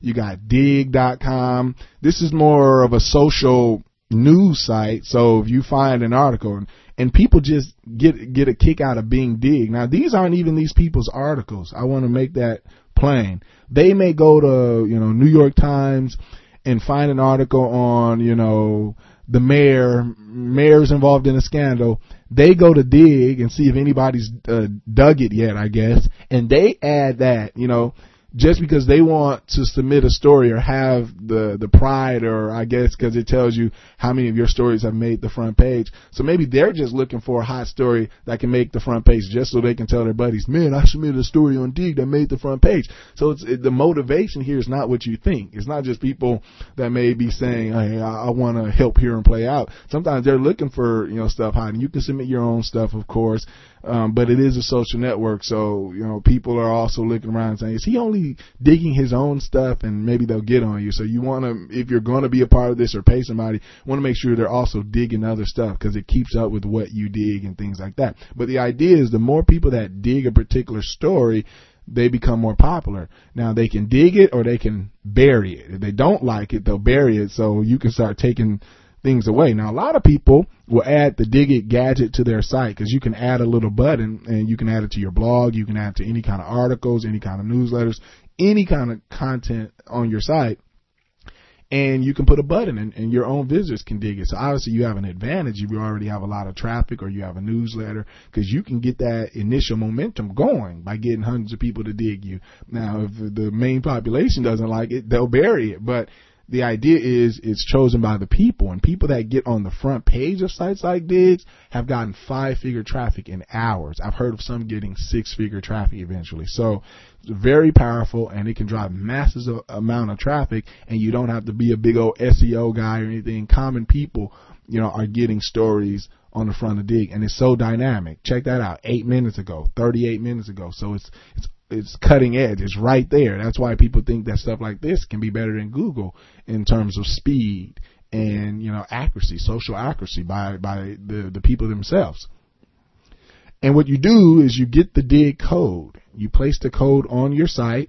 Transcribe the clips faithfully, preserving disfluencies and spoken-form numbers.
You got dig dot com. This is more of a social news site. So if you find an article, and, and people just get get a kick out of being dig. Now, these aren't even these people's articles. I want to make that plain. They may go to, you know, New York Times and find an article on, you know, the mayor, mayor's involved in a scandal. They go to dig and see if anybody's uh, dug it yet, I guess. And they add that, you know, just because they want to submit a story or have the, the pride, or I guess because it tells you how many of your stories have made the front page. So maybe they're just looking for a hot story that can make the front page just so they can tell their buddies, man, I submitted a story on Dig that made the front page. So it's it, the motivation here is not what you think. It's not just people that may be saying, hey, I, I want to help here and play out. Sometimes they're looking for, you know, stuff hot, and you can submit your own stuff, of course. Um, but it is a social network, so, you know, people are also looking around and saying, is he only digging his own stuff? And maybe they'll get on you. So you want to, if you're going to be a part of this or pay somebody, want to make sure they're also digging other stuff, because it keeps up with what you dig and things like that. But the idea is the more people that dig a particular story, they become more popular. Now, they can dig it or they can bury it. If they don't like it, they'll bury it, so you can start taking things away. Now, a lot of people will add the Dig It gadget to their site, because you can add a little button and you can add it to your blog. You can add it to any kind of articles, any kind of newsletters, any kind of content on your site. And you can put a button and, and your own visitors can dig it. So obviously you have an advantage if you already have a lot of traffic or you have a newsletter, because you can get that initial momentum going by getting hundreds of people to dig you. Now, if the main population doesn't like it, they'll bury it. But the idea is it's chosen by the people, and people that get on the front page of sites like Digs have gotten five figure traffic in hours. I've heard of some getting six figure traffic eventually. So it's very powerful, and it can drive massive amount of traffic, and you don't have to be a big old S E O guy or anything. Common people, you know, are getting stories on the front of Dig, and it's so dynamic. Check that out. Eight minutes ago, thirty-eight minutes ago. So it's, it's, It's cutting edge. It's right there. That's why people think that stuff like this can be better than Google in terms of speed and, you know, accuracy, social accuracy by, by the, the people themselves. And what you do is you get the Dig code. You place the code on your site.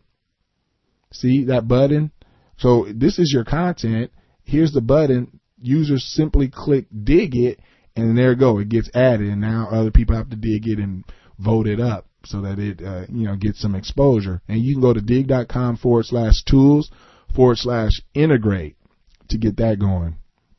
See that button? So this is your content. Here's the button. Users simply click Dig It, and there you go. It gets added, and now other people have to dig it and vote it up, so that it, uh, you know, gets some exposure. And you can go to dig.com forward slash tools forward slash integrate to get that going.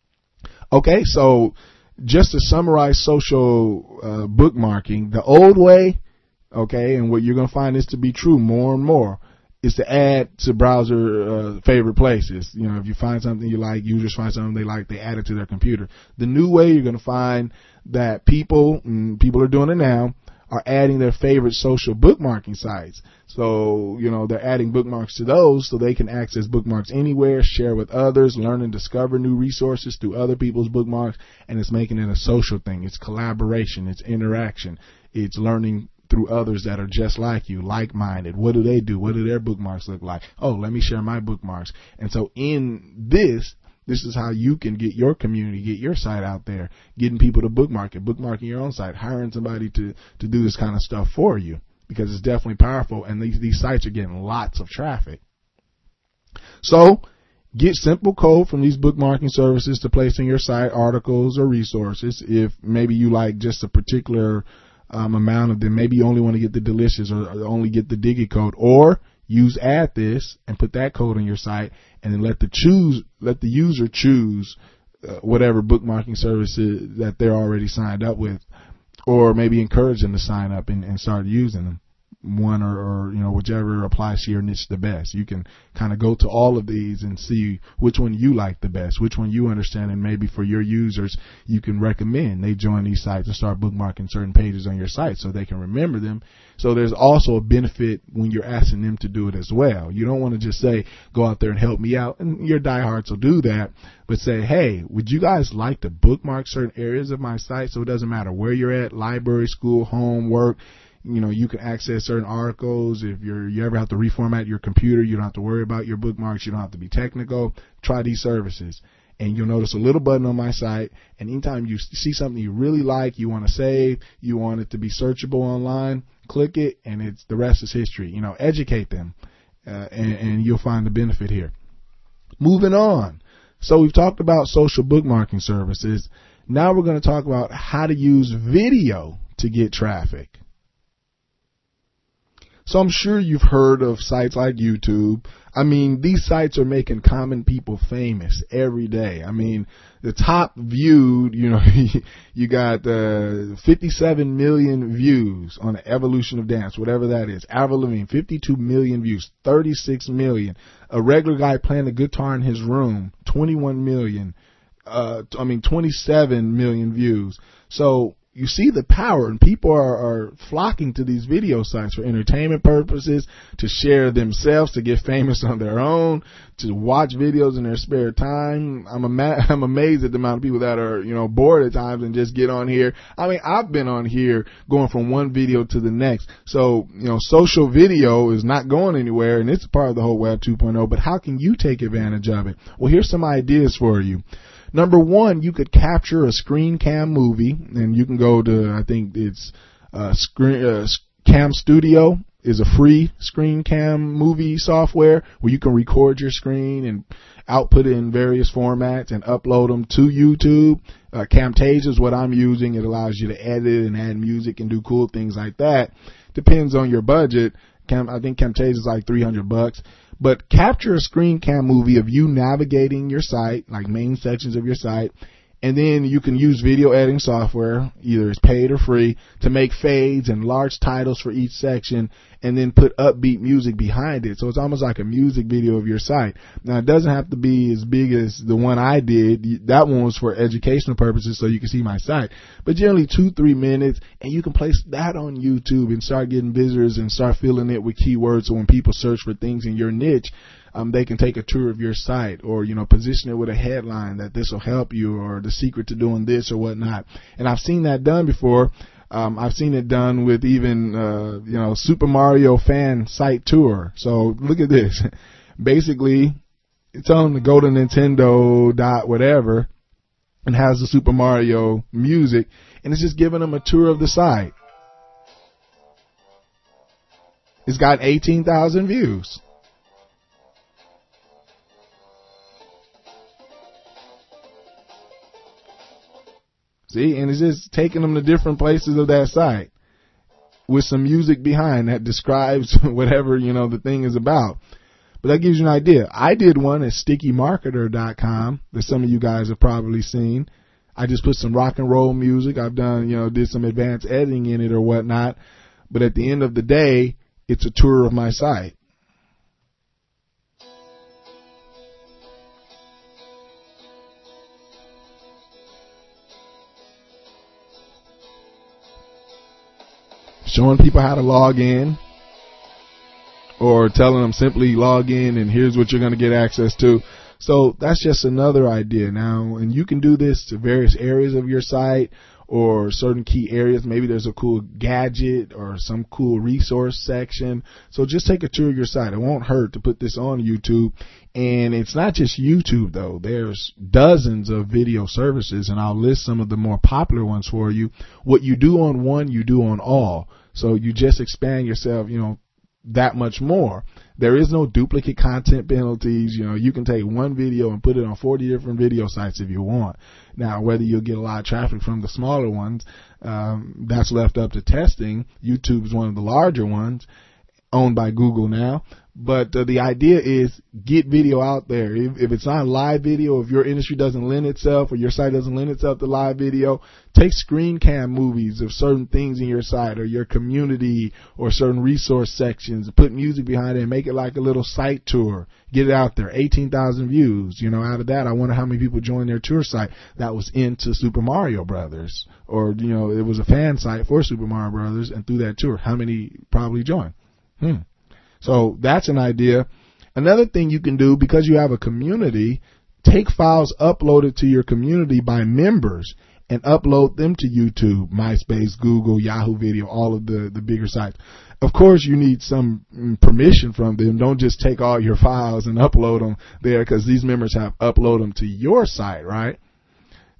Okay, so just to summarize social uh, bookmarking, the old way, okay, and what you're going to find this to be true more and more, is to add to browser uh, favorite places. You know, if you find something you like, users find something they like, they add it to their computer. The new way, you're going to find that people, and people are doing it now, are adding their favorite social bookmarking sites. So, you know, they're adding bookmarks to those so they can access bookmarks anywhere, share with others, learn and discover new resources through other people's bookmarks, and it's making it a social thing. It's collaboration. It's interaction. It's learning through others that are just like you, like-minded. What do they do? What do their bookmarks look like? Oh, let me share my bookmarks. And so in this, this is how you can get your community, get your site out there, getting people to bookmark it, bookmarking your own site, hiring somebody to, to do this kind of stuff for you, because it's definitely powerful, and these, these sites are getting lots of traffic. So get simple code from these bookmarking services to place in your site articles or resources. If maybe you like just a particular um, amount of them, maybe you only want to get the delicious or, or only get the Dig It code, or use add this and put that code on your site, and then let the choose let the user choose uh, whatever bookmarking services that they're already signed up with, or maybe encourage them to sign up and, and start using them, one or, or you know, whichever applies to your niche the best. You can kind of go to all of these and see which one you like the best, which one you understand, and maybe for your users you can recommend they join these sites and start bookmarking certain pages on your site so they can remember them. So there's also a benefit when you're asking them to do it as well. You don't want to just say, go out there and help me out, and your diehards will do that, but say, hey, would you guys like to bookmark certain areas of my site so it doesn't matter where you're at, library, school, home, work, you know, you can access certain articles. If you're, you ever have to reformat your computer, you don't have to worry about your bookmarks. You don't have to be technical. Try these services. And you'll notice a little button on my site. And anytime you see something you really like, you want to save, you want it to be searchable online, click it, and it's the rest is history. You know, educate them. uh, and, and you'll find the benefit here. Moving on. So we've talked about social bookmarking services. Now we're going to talk about how to use video to get traffic. So I'm sure you've heard of sites like YouTube. I mean, these sites are making common people famous every day. I mean, the top viewed, you know, you got uh, fifty-seven million views on the Evolution of Dance, whatever that is. Avril Lavigne, fifty-two million views, thirty-six million. A regular guy playing the guitar in his room, twenty-one million. Uh, I mean, twenty-seven million views. So you see the power, and people are, are flocking to these video sites for entertainment purposes, to share themselves, to get famous on their own, to watch videos in their spare time. I'm ama- I'm amazed at the amount of people that are, you know, bored at times and just get on here. I mean, I've been on here going from one video to the next. So, you know, social video is not going anywhere, and it's part of the whole Web two point oh, but how can you take advantage of it? Well, here's some ideas for you. Number one, you could capture a screen cam movie, and you can go to, I think it's uh, screen, uh, Cam Studio is a free screen cam movie software where you can record your screen and output it in various formats and upload them to YouTube. Uh, Camtasia is what I'm using. It allows you to edit and add music and do cool things like that. Depends on your budget. Cam, I think Camtasia is like three hundred bucks. But capture a screen cam movie of you navigating your site, like main sections of your site, and then you can use video editing software, either it's paid or free, to make fades and large titles for each section, and then put upbeat music behind it. So it's almost like a music video of your site. Now, it doesn't have to be as big as the one I did. That one was for educational purposes, so you can see my site. But generally two, three minutes, and you can place that on YouTube and start getting visitors and start filling it with keywords. So when people search for things in your niche, Um, they can take a tour of your site, or, you know, position it with a headline that this will help you, or the secret to doing this or whatnot. And I've seen that done before. Um, I've seen it done with even, uh, you know, Super Mario fan site tour. So look at this. Basically, it's on the go to Nintendo dot whatever and has the Super Mario music, and it's just giving them a tour of the site. It's got eighteen thousand views. See, and it's just taking them to different places of that site with some music behind that describes whatever, you know, the thing is about. But that gives you an idea. I did one at sticky marketer dot com that some of you guys have probably seen. I just put some rock and roll music. I've done, you know, did some advanced editing in it or whatnot. But at the end of the day, it's a tour of my site. Showing people how to log in, or telling them simply log in and here's what you're going to get access to. So that's just another idea now. And you can do this to various areas of your site or certain key areas. Maybe there's a cool gadget or some cool resource section. So just take a tour of your site. It won't hurt to put this on YouTube. And it's not just YouTube, though. There's dozens of video services, and I'll list some of the more popular ones for you. What you do on one, you do on all. So you just expand yourself, you know, that much more. There is no duplicate content penalties. You know, you can take one video and put it on forty different video sites if you want. Now, whether you'll get a lot of traffic from the smaller ones, um, that's left up to testing. YouTube is one of the larger ones, owned by Google now. But uh, the idea is get video out there. If, if it's not live video, if your industry doesn't lend itself or your site doesn't lend itself to live video, take screen cam movies of certain things in your site or your community or certain resource sections. Put music behind it and make it like a little site tour. Get it out there. eighteen thousand views. You know, out of that, I wonder how many people joined their tour site that was into Super Mario Brothers, or, you know, it was a fan site for Super Mario Brothers, and through that tour, how many probably joined? Hmm. So that's an idea. Another thing you can do, because you have a community, take files uploaded to your community by members and upload them to YouTube, MySpace, Google, Yahoo Video, all of the, the bigger sites. Of course, you need some permission from them. Don't just take all your files and upload them there, because these members have uploaded them to your site, right?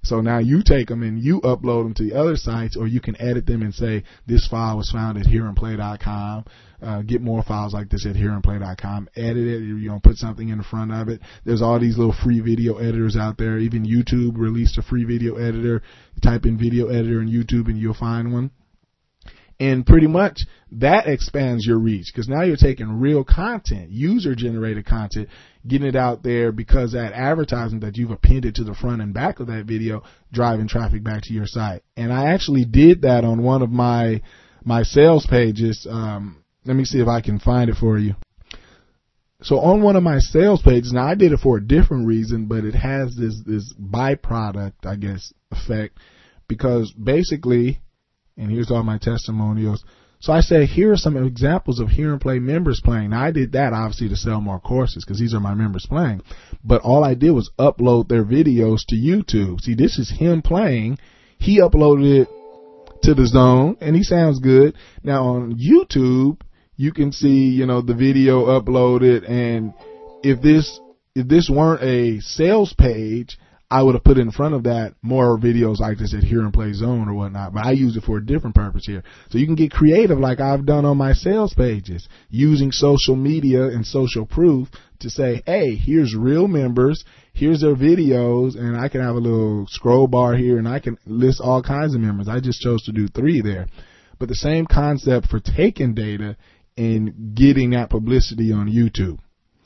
So now you take them and you upload them to the other sites, or you can edit them and say, this file was found at hear and play dot com. Uh, get more files like this at hear and play dot com. Edit it, you know, put something in the front of it. There's all these little free video editors out there. Even YouTube released a free video editor. Type in video editor in YouTube and you'll find one. And pretty much that expands your reach, because now you're taking real content, user-generated content, getting it out there, because that advertising that you've appended to the front and back of that video, driving traffic back to your site. And I actually did that on one of my my sales pages. Um, let me see if I can find it for you. So on one of my sales pages, now I did it for a different reason, but it has this this byproduct, I guess, effect, because basically, and here's all my testimonials. So I say, here are some examples of Hear and Play members playing. Now, I did that obviously to sell more courses, because these are my members playing. But all I did was upload their videos to YouTube. See, this is him playing. He uploaded it to the Zone, and he sounds good. Now, on YouTube, you can see, you know, the video uploaded. And if this if this weren't a sales page, I would have put in front of that more videos like this at Hear and Play Zone or whatnot, but I use it for a different purpose here. So you can get creative like I've done on my sales pages, using social media and social proof to say, hey, here's real members, here's their videos, and I can have a little scroll bar here and I can list all kinds of members. I just chose to do three there. But the same concept for taking data and getting that publicity on YouTube.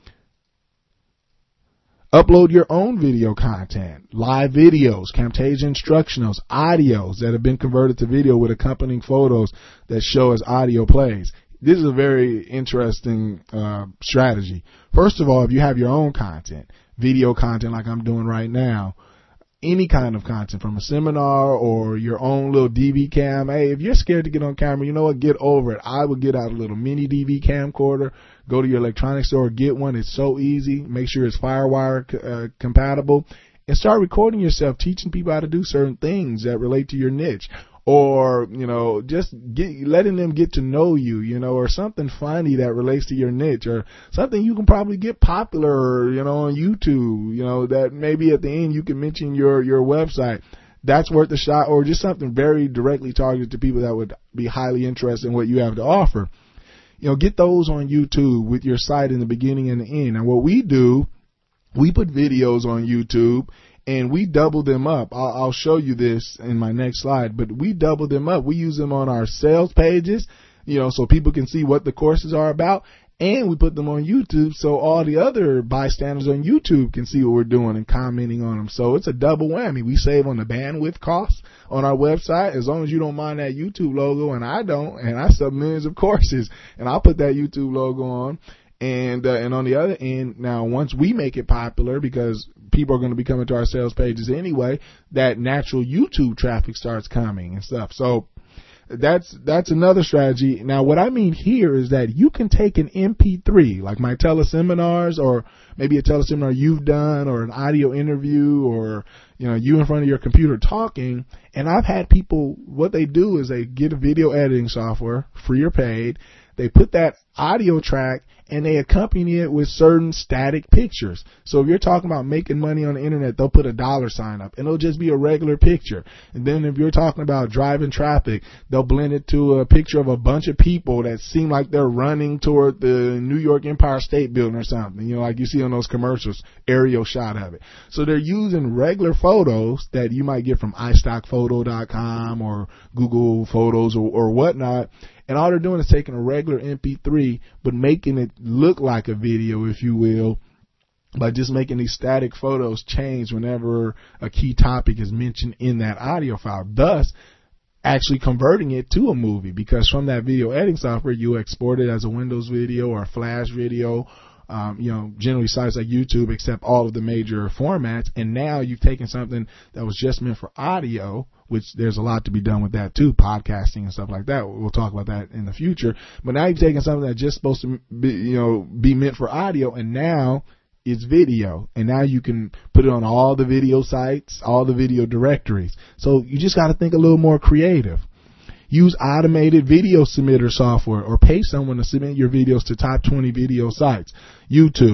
Upload your own video content, live videos, Camtasia instructionals, audios that have been converted to video with accompanying photos that show as audio plays. This is a very interesting uh, strategy. First of all, if you have your own content, video content like I'm doing right now, any kind of content from a seminar or your own little D V cam. Hey, if you're scared to get on camera, you know what? Get over it. I would get out a little mini D V camcorder, go to your electronics store, get one. It's so easy. Make sure it's FireWire uh, compatible, and start recording yourself, teaching people how to do certain things that relate to your niche. Or, you know, just get, letting them get to know you, you know, or something funny that relates to your niche, or something you can probably get popular, you know, on YouTube, you know, that maybe at the end you can mention your, your website. That's worth a shot, or just something very directly targeted to people that would be highly interested in what you have to offer. You know, get those on YouTube with your site in the beginning and the end. And what we do, we put videos on YouTube, and we double them up. I'll, I'll show you this in my next slide, but we double them up. We use them on our sales pages, you know, so people can see what the courses are about, and we put them on YouTube so all the other bystanders on YouTube can see what we're doing and commenting on them. So it's a double whammy. We save on the bandwidth costs on our website, as long as you don't mind that YouTube logo, and I don't, and I sub millions of courses, and I'll put that YouTube logo on. And uh, and on the other end, now once we make it popular, because people are going to be coming to our sales pages anyway, that natural YouTube traffic starts coming and stuff. So that's that's another strategy. Now, what I mean here is that you can take an M P three, like my teleseminars, or maybe a teleseminar you've done, or an audio interview, or, you know, you in front of your computer talking. And I've had people, what they do is they get a video editing software, free or paid. They put that audio track and they accompany it with certain static pictures. So if you're talking about making money on the internet, they'll put a dollar sign up and it'll just be a regular picture. And then if you're talking about driving traffic, they'll blend it to a picture of a bunch of people that seem like they're running toward the New York Empire State Building or something, you know, like you see on those commercials, aerial shot of it. So they're using regular photos that you might get from i stock photo dot com or Google Photos or, or whatnot. And all they're doing is taking a regular M P three, but making it look like a video, if you will, by just making these static photos change whenever a key topic is mentioned in that audio file, thus actually converting it to a movie, because from that video editing software, you export it as a Windows video or a Flash video. Um, you know, generally sites like YouTube accept all of the major formats, and now you've taken something that was just meant for audio, which there's a lot to be done with that too, podcasting and stuff like that. We'll talk about that in the future. But now you've taken something that's just supposed to be, you know, be meant for audio, and now it's video. And now you can put it on all the video sites, all the video directories. So you just got to think a little more creative. Use automated video submitter software, or pay someone to submit your videos to top twenty video sites. YouTube,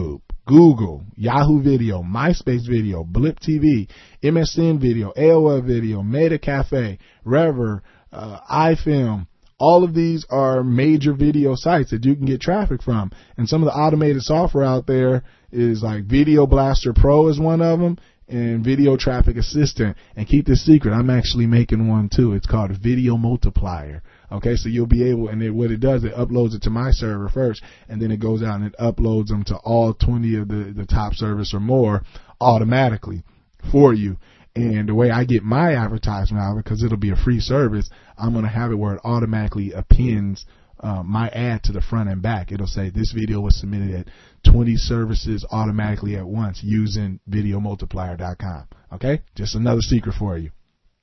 Google, Yahoo Video, MySpace Video, Blip T V, M S N Video, A O L Video, Meta Cafe, Rever, uh, iFilm. All of these are major video sites that you can get traffic from. And some of the automated software out there is like Video Blaster Pro is one of them, and Video Traffic Assistant. And keep this secret, I'm actually making one too. It's called Video Multiplier. Okay, so you'll be able, and it, what it does, it uploads it to my server first, and then it goes out and it uploads them to all twenty of the, the top servers or more automatically for you. And the way I get my advertisement out, because it'll be a free service, I'm going to have it where it automatically appends uh, my ad to the front and back. It'll say this video was submitted at twenty services automatically at once using video multiplier dot com. Okay, just another secret for you.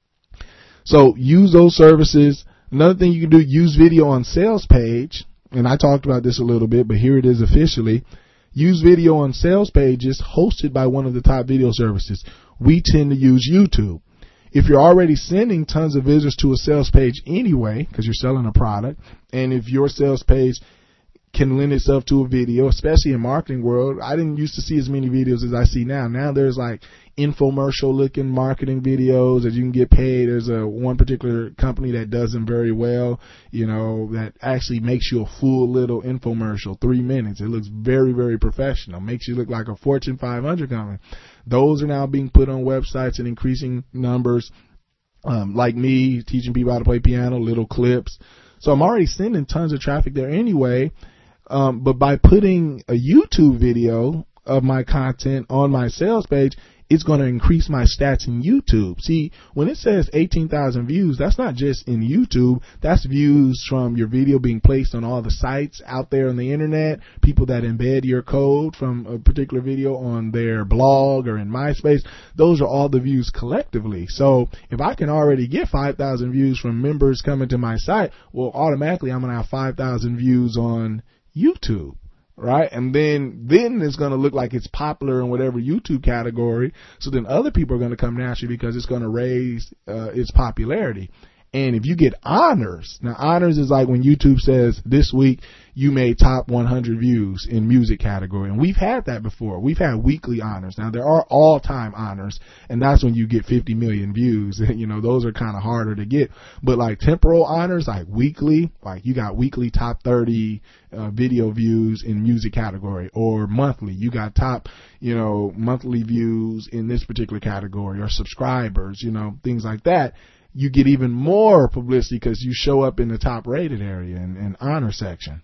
So use those services. Another thing you can do, use video on sales page. And I talked about this a little bit, but here it is officially. Use video on sales pages hosted by one of the top video services. We tend to use YouTube. If you're already sending tons of visitors to a sales page anyway, because you're selling a product, and if your sales page can lend itself to a video, especially in marketing world, I didn't used to see as many videos as I see now. Now there's like infomercial looking marketing videos that you can get paid. There's a one particular company that does them very well, you know, that actually makes you a full little infomercial, three minutes. It looks very, very professional. Makes you look like a Fortune five hundred company. Those are now being put on websites in increasing numbers. Um, like me teaching people how to play piano, little clips. So I'm already sending tons of traffic there anyway. Um, but by putting a YouTube video of my content on my sales page, it's going to increase my stats in YouTube. See, when it says eighteen thousand views, that's not just in YouTube. That's views from your video being placed on all the sites out there on the internet, people that embed your code from a particular video on their blog or in MySpace. Those are all the views collectively. So if I can already get five thousand views from members coming to my site, well, automatically I'm going to have five thousand views on YouTube. Right. And then, then it's going to look like it's popular in whatever YouTube category. So then other people are going to come naturally because it's going to raise uh, its popularity. And if you get honors, now honors is like when YouTube says this week you made top one hundred views in music category. And we've had that before. We've had weekly honors. Now there are all time honors, and that's when you get fifty million views. You know, those are kind of harder to get. But like temporal honors, like weekly, like you got weekly top thirty uh, video views in music category, or monthly, you got top, you know, monthly views in this particular category, or subscribers, you know, things like that. You get even more publicity because you show up in the top rated area and, and honor section.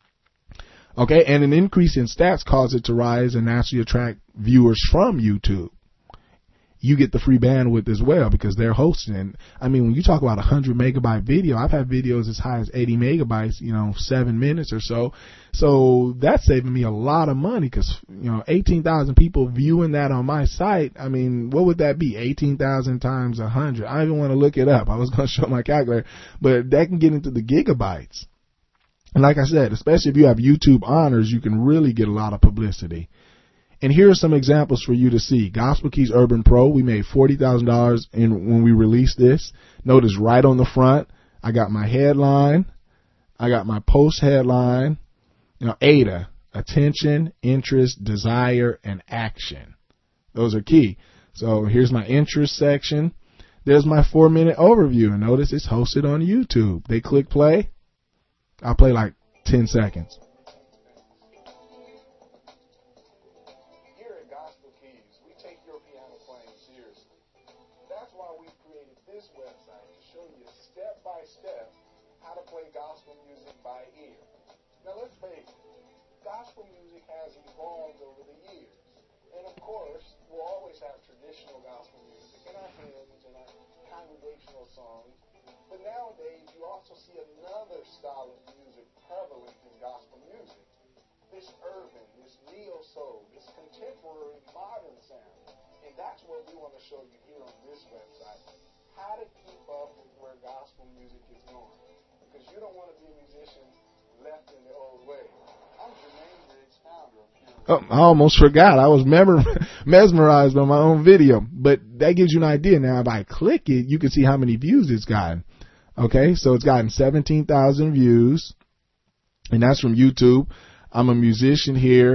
Okay, and an increase in stats causes it to rise and naturally attract viewers from YouTube. You get the free bandwidth as well because they're hosting. And I mean, when you talk about a hundred megabyte video, I've had videos as high as eighty megabytes, you know, seven minutes or so. So that's saving me a lot of money because, you know, eighteen thousand people viewing that on my site. I mean, what would that be? eighteen thousand times a hundred. I don't even want to look it up. I was going to show my calculator, but that can get into the gigabytes. And like I said, especially if you have YouTube honors, you can really get a lot of publicity. And here are some examples for you to see. Gospel Keys Urban Pro, we made forty thousand dollars in when we released this. Notice right on the front, I got my headline, I got my post headline, you know, A D A, attention, interest, desire, and action. Those are key. So here's my interest section. There's my four minute overview. And notice it's hosted on YouTube. They click play. I'll play like ten seconds. Songs, but nowadays you also see another style of music prevalent in gospel music. This urban, this neo-soul, this contemporary modern sound. And that's what we want to show you here on this website. How to keep up with where gospel music is going. Because you don't want to be a musician left in the old way. I'm Jermaine Briggs, founder of Pure. Oh, I almost forgot. I was mesmerized by my own video. But that gives you an idea. Now, if I click it, you can see how many views it's gotten. Okay, so it's gotten seventeen thousand views. And that's from YouTube. I'm a musician here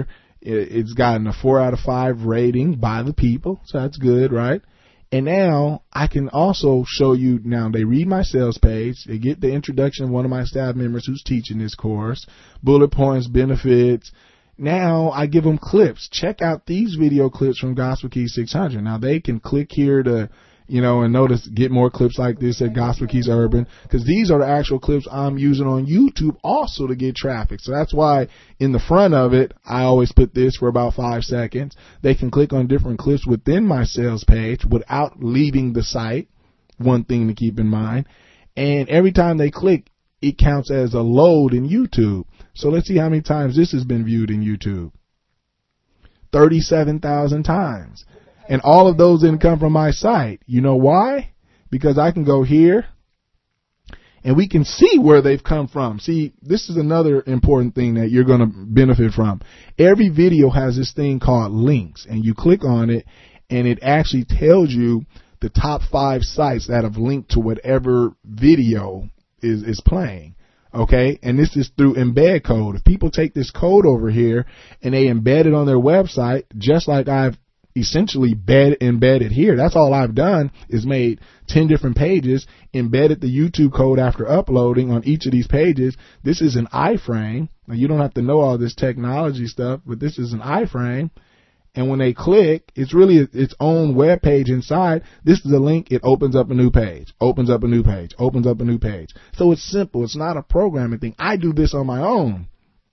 It's gotten a four out of five rating by the people, so that's good, right? And now I can also show you, now they read my sales page, they get the introduction of one of my staff members who's teaching this course, bullet points, benefits. Now I give them clips. Check out these video clips from Gospel Keys six hundred. Now they can click here to, you know, and notice, get more clips like this at Gospel Keys Urban, because these are the actual clips I'm using on YouTube also to get traffic. So that's why in the front of it, I always put this for about five seconds. They can click on different clips within my sales page without leaving the site. One thing to keep in mind. And every time they click, it counts as a load in YouTube. So let's see how many times this has been viewed in YouTube. thirty-seven thousand times. And all of those didn't come from my site. You know why? Because I can go here and we can see where they've come from. See, this is another important thing that you're going to benefit from. Every video has this thing called links, and you click on it and it actually tells you the top five sites that have linked to whatever video is, is playing. Okay. And this is through embed code. If people take this code over here and they embed it on their website, just like I've essentially bed embedded here. That's all I've done is made ten different pages, embedded the YouTube code after uploading on each of these pages. This is an iframe. Now you don't have to know all this technology stuff, but this is an iframe. And when they click, it's really its own web page inside. This is a link. It opens up a new page, opens up a new page, opens up a new page. So it's simple. It's not a programming thing. I do this on my own.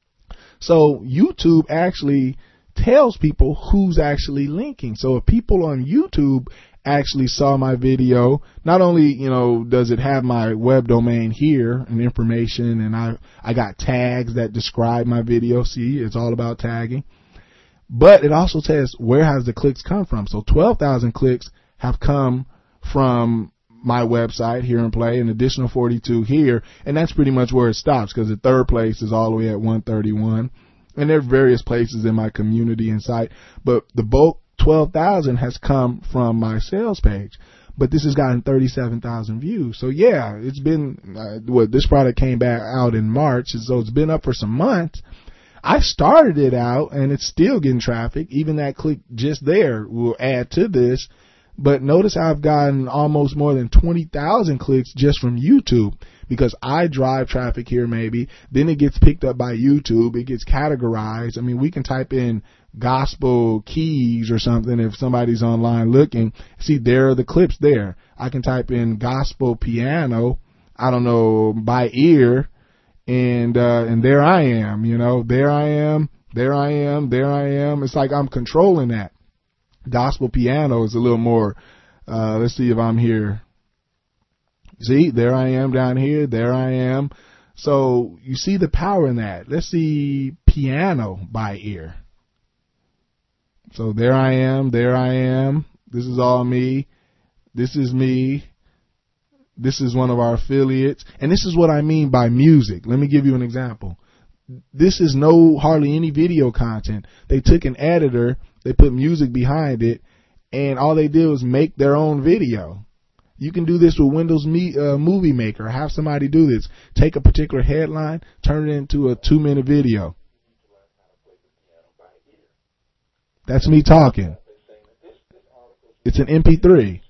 So YouTube actually tells people who's actually linking. So if people on YouTube actually saw my video, not only, you know, does it have my web domain here and information, and I, I got tags that describe my video. See, it's all about tagging, but it also says where has the clicks come from. So twelve thousand clicks have come from my website Here and Play, an additional forty-two here. And that's pretty much where it stops, because the third place is all the way at one thirty-one. And there are various places in my community and site, but the bulk twelve thousand has come from my sales page. But this has gotten thirty-seven thousand views. So yeah, it's been, uh, what, this product came back out in March, so it's been up for some months. I started it out and it's still getting traffic. Even that click just there will add to this. But notice how I've gotten almost more than twenty thousand clicks just from YouTube, because I drive traffic here maybe. Then it gets picked up by YouTube. It gets categorized. I mean, we can type in Gospel Keys or something if somebody's online looking. See, there are the clips there. I can type in Gospel Piano, I don't know, by ear, and uh, and there I am, you know, there I am, there I am, there I am. It's like I'm controlling that. Gospel Piano is a little more, uh, let's see if I'm here. See, there I am down here. There I am. So you see the power in that. Let's see piano by ear. So there I am. There I am. This is all me. This is me. This is one of our affiliates. And this is what I mean by music. Let me give you an example. This is no hardly any video content. They took an editor, they put music behind it, and all they did was make their own video. You can do this with Windows Me, uh, Movie Maker. Have somebody do this. Take a particular headline, turn it into a two minute video. That's me talking. It's an M P three.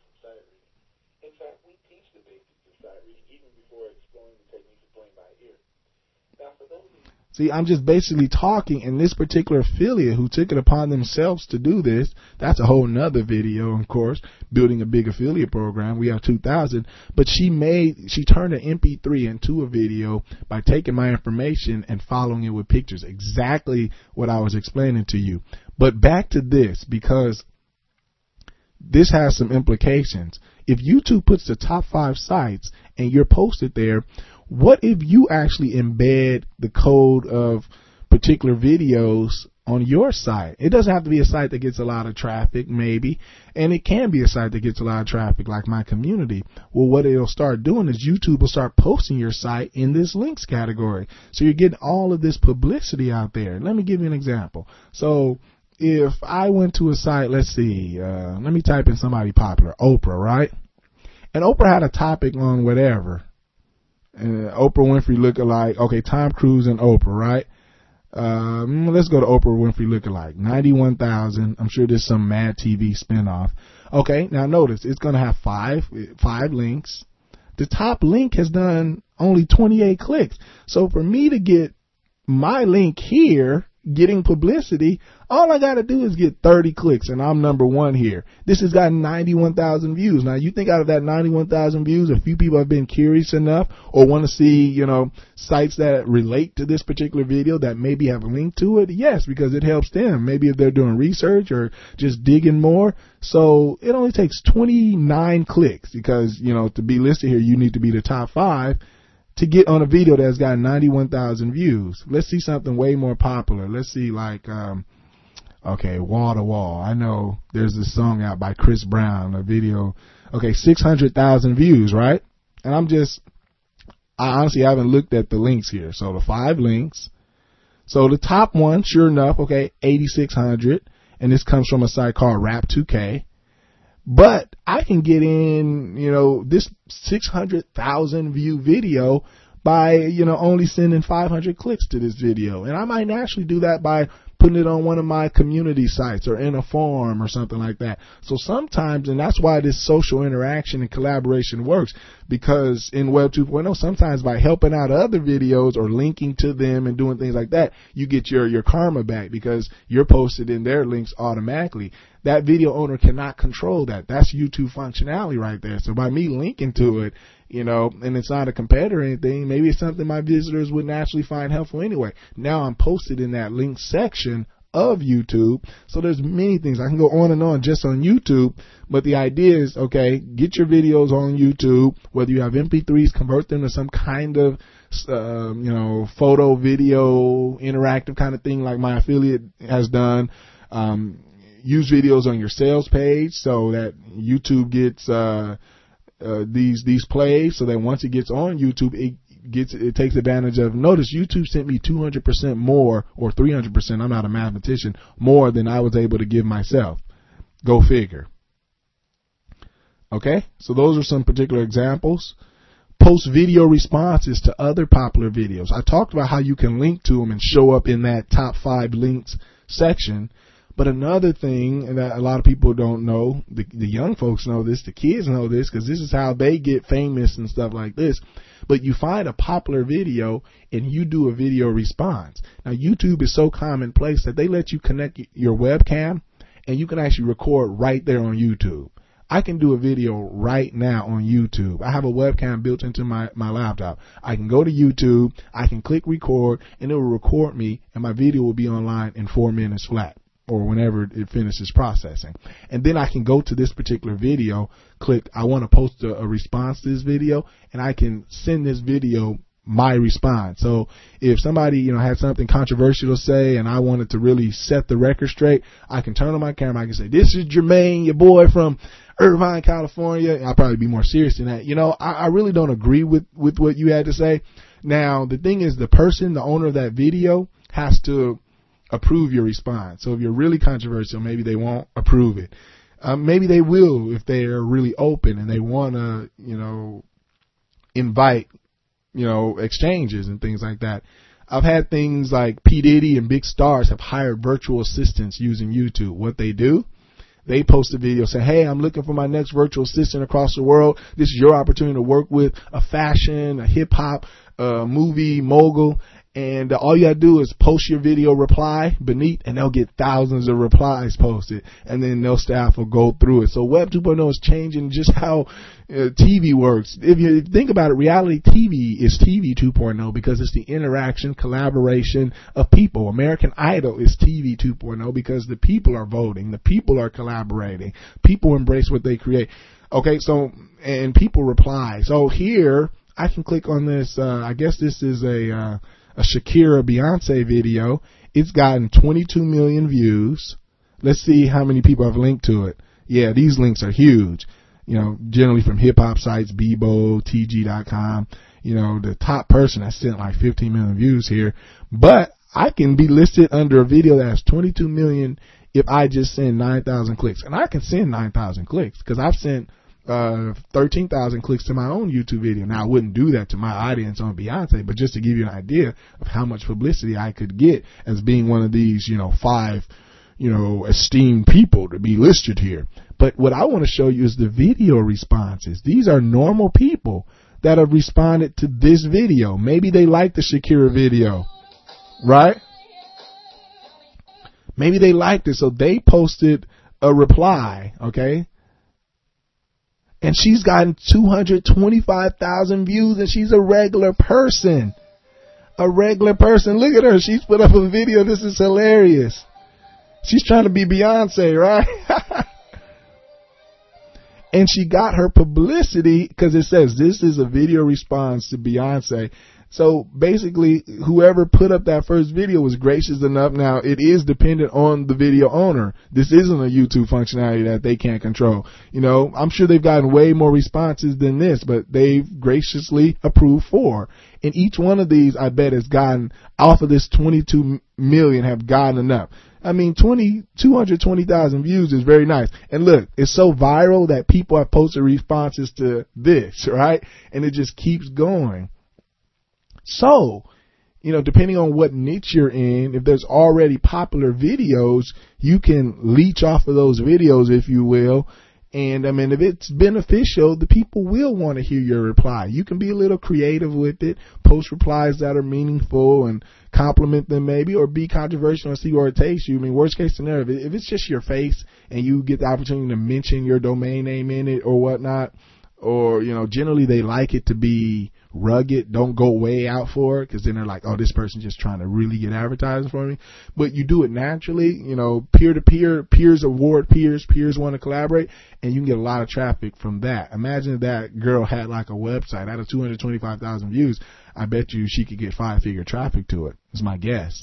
See, I'm just basically talking, and this particular affiliate who took it upon themselves to do this, that's a whole nother video, of course, building a big affiliate program. We have two thousand, but she made, she turned an M P three into a video by taking my information and following it with pictures. Exactly what I was explaining to you. But back to this, because this has some implications. If YouTube puts the top five sites and you're posted there, what if you actually embed the code of particular videos on your site? It doesn't have to be a site that gets a lot of traffic, maybe, and it can be a site that gets a lot of traffic like my community. Well, what it'll start doing is YouTube will start posting your site in this links category. So you're getting all of this publicity out there. Let me give you an example. So if I went to a site, let's see, uh, let me type in somebody popular, Oprah, right? And Oprah had a topic on whatever. Uh, Oprah Winfrey lookalike. Okay, Tom Cruise and Oprah, right? Um, let's go to Oprah Winfrey lookalike. ninety-one thousand. I'm sure there's some Mad T V spinoff. Okay, now notice it's going to have five, five links. The top link has done only twenty-eight clicks. So for me to get my link here getting publicity, all I got to do is get thirty clicks and I'm number one here. This has gotten ninety-one thousand views. Now you think out of that ninety-one thousand views, a few people have been curious enough or want to see, you know, sites that relate to this particular video that maybe have a link to it? Yes, because it helps them. Maybe if they're doing research or just digging more. So it only takes twenty-nine clicks because, you know, to be listed here, you need to be the top five to get on a video that's got ninety-one thousand views. Let's see something way more popular. Let's see like, um, okay, Wall to Wall. I know there's this song out by Chris Brown, a video. Okay, six hundred thousand views, right? And I'm just, I honestly haven't looked at the links here. So the five links. So the top one, sure enough, okay, eighty-six hundred. And this comes from a site called Rap two K. But I can get in, you know, this six hundred thousand view video by, you know, only sending five hundred clicks to this video. And I might actually do that by putting it on one of my community sites or in a forum or something like that. So sometimes, and that's why this social interaction and collaboration works, because in Web two point oh, sometimes by helping out other videos or linking to them and doing things like that, you get your, your karma back because you're posted in their links automatically. That video owner cannot control that. That's YouTube functionality right there. So by me linking to it, you know, and it's not a competitor or anything, maybe it's something my visitors would naturally find helpful anyway. Now I'm posted in that link section of YouTube. So there's many things. I can go on and on just on YouTube, but the idea is, okay, get your videos on YouTube, whether you have M P threes, convert them to some kind of, uh, you know, photo, video, interactive kind of thing like my affiliate has done. Um, use videos on your sales page so that YouTube gets, uh, Uh, these these plays, so that once it gets on YouTube, it gets it takes advantage of. Notice YouTube sent me two hundred percent more, or three hundred percent. I'm not a mathematician, more than I was able to give myself. Go figure. Okay, so those are some particular examples. Post video responses to other popular videos. I talked about how you can link to them and show up in that top five links section. But another thing that a lot of people don't know, the, the young folks know this, the kids know this, because this is how they get famous and stuff like this. But you find a popular video and you do a video response. Now, YouTube is so commonplace that they let you connect your webcam and you can actually record right there on YouTube. I can do a video right now on YouTube. I have a webcam built into my, my laptop. I can go to YouTube, I can click record, and it will record me, and my video will be online in four minutes flat, or whenever it finishes processing. And then I can go to this particular video, click, I want to post a, a response to this video, and I can send this video my response. So if somebody, you know, had something controversial to say and I wanted to really set the record straight, I can turn on my camera, I can say, this is Jermaine, your boy from Irvine, California. I'll probably be more serious than that. You know, I, I really don't agree with, with what you had to say. Now, the thing is, the person, the owner of that video has to approve your response. So if you're really controversial, maybe they won't approve it. Um, maybe they will if they're really open and they want to, you know, invite, you know, exchanges and things like that. I've had things like P. Diddy and big stars have hired virtual assistants using YouTube. What they do, they post a video saying, hey, I'm looking for my next virtual assistant across the world. This is your opportunity to work with a fashion, a hip hop, uh, movie mogul. And uh, all you gotta do is post your video reply beneath, and they'll get thousands of replies posted, and then their staff will go through it. So Web two point oh is changing just how uh, T V works. If you think about it, reality T V is T V two point oh because it's the interaction, collaboration of people. American Idol is T V two point oh because the people are voting, the people are collaborating, people embrace what they create. Okay, so, and people reply. So here, I can click on this, uh, I guess this is a, uh, a Shakira Beyonce video. It's gotten twenty-two million views. Let's see how many people have linked to it. Yeah, these links are huge. You know, generally from hip hop sites, Bebo, T G dot com. You know, the top person has sent like fifteen million views here. But I can be listed under a video that has twenty-two million if I just send nine thousand clicks. And I can send nine thousand clicks because I've sent uh, thirteen thousand clicks to my own YouTube video. Now, I wouldn't do that to my audience on Beyonce, but just to give you an idea of how much publicity I could get as being one of these, you know, five, you know, esteemed people to be listed here. But what I want to show you is the video responses. These are normal people that have responded to this video. Maybe they like the Shakira video, right? Maybe they liked it, so they posted a reply, okay? And she's gotten two hundred twenty-five thousand views, and she's a regular person. A regular person. Look at her. She's put up a video. This is hilarious. She's trying to be Beyonce, right? And she got her publicity because it says this is a video response to Beyonce. So basically, whoever put up that first video was gracious enough. Now, it is dependent on the video owner. This isn't a YouTube functionality that they can't control. You know, I'm sure they've gotten way more responses than this, but they've graciously approved four. And each one of these, I bet, has gotten, off of this twenty-two million, have gotten enough. I mean, twenty, two hundred twenty thousand views is very nice. And look, it's so viral that people have posted responses to this, right? And it just keeps going. So, you know, depending on what niche you're in, if there's already popular videos, you can leech off of those videos, if you will. And I mean, if it's beneficial, the people will want to hear your reply. You can be a little creative with it, post replies that are meaningful and compliment them maybe, or be controversial and see where it takes you. I mean, worst case scenario, if it's just your face and you get the opportunity to mention your domain name in it or whatnot, or, you know, generally they like it to be rugged. Don't go way out for it, because then they're like, oh, this person's just trying to really get advertising for me. But you do it naturally, you know, peer to peer, peers award peers, peers want to collaborate, and you can get a lot of traffic from that. Imagine if that girl had like a website out of two hundred twenty-five thousand views. I bet you she could get five figure traffic to it. Is my guess.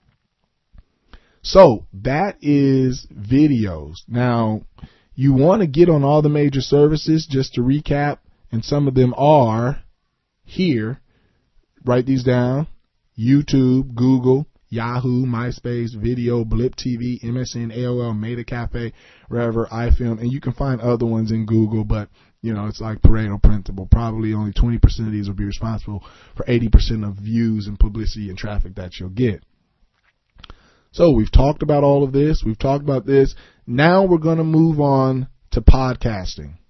So that is videos. Now, you want to get on all the major services, just to recap, and some of them are here. Write these down: YouTube, Google, Yahoo, MySpace, Video, Blip T V, M S N, A O L, Meta Cafe, wherever, iFilm, and you can find other ones in Google, but you know, it's like Pareto principle. Probably only twenty percent of these will be responsible for eighty percent of views and publicity and traffic that you'll get. So we've talked about all of this. We've talked about this. Now we're going to move on to podcasting.